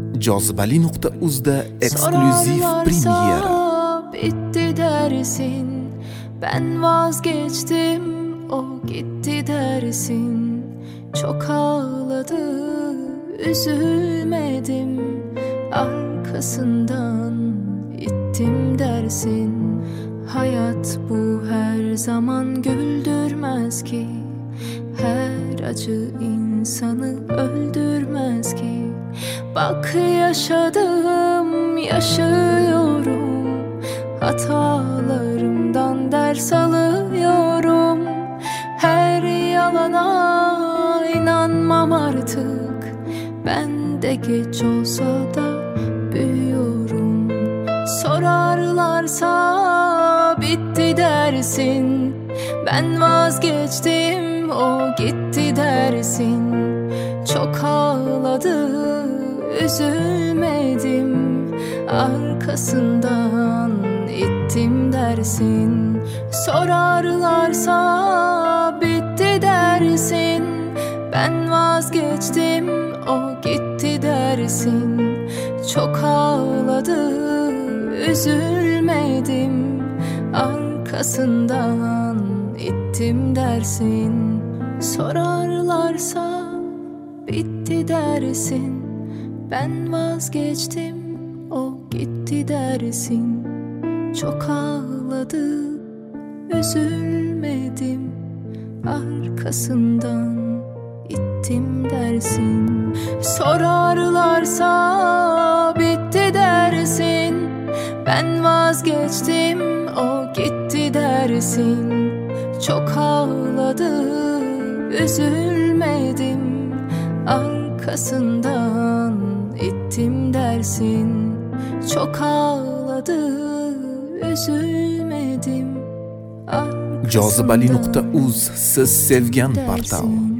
Jozibali.uz'da eksklyuziv premyera. Bitti dersin, ben vazgeçtim, o gitti dersin. Çok ağladı, üzülmedim, arkasından ittim dersin. Hayat bu her zaman güldürmez ki, her acı insanı öldürmez ki. Bak yaşadım, yaşıyorum, hatalarımdan ders alıyorum. Her yalana inanmam artık, ben de geç olsa da büyüyorum. Sorarlarsa bitti dersin, ben vazgeçtim, o gitti dersin. Çok ağladı, üzülmedim, arkasından ittim dersin. Sorarlarsa bitti dersin, ben vazgeçtim, o gitti dersin. Çok ağladı, üzülmedim, arkasından ittim dersin. Sorarlarsa bitti dersin, ben vazgeçtim, o gitti dersin. Çok ağladı, üzülmedim, arkasından ittim dersin. Sorarlarsa bitti dersin, ben vazgeçtim, o gitti dersin. Çok ağladı, üzülmedim, arkasından ittim dersin. Çok ağladı, üzülmedim, arkasından Jozibali.uz, siz sevgan portal.